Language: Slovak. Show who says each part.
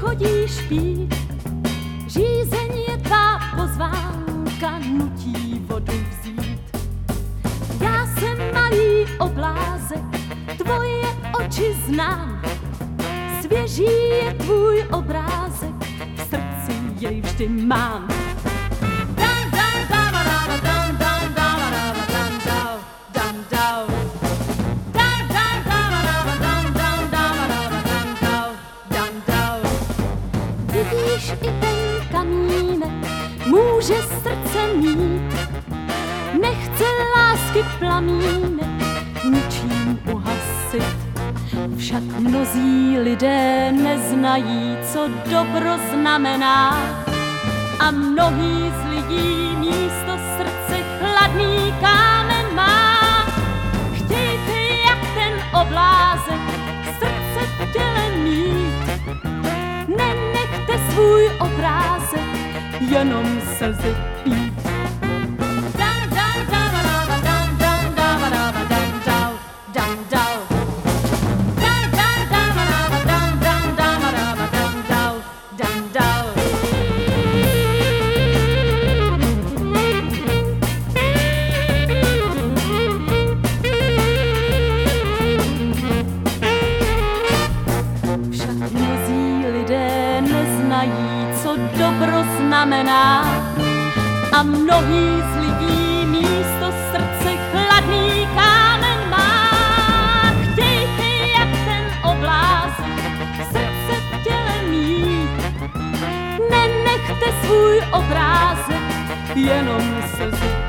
Speaker 1: chodíš pít, řízení je tvá pozvánka, nutí vodu vzít. Já jsem malý oblázek, tvoje oči znám, svěží je tvůj obrázek, v srdci jej vždy mám. Vidíš, i ten kamínek může srdce mít, nechce lásky plamínek ničím uhasit. Však mnozí lidé neznají, co dobro znamená, a mnohý z lidí místo srdce chladný kámen má. Chtějte jak ten oblázek srdce v těle mít, nenechte svůj obrázek jenom slzy pít. Co dobro znamená, a mnohý z lidí místo srdce chladný kámen má. Chtějte jak ten oblázek srdce v těle mít, nenechte svůj obrázek jenom slzy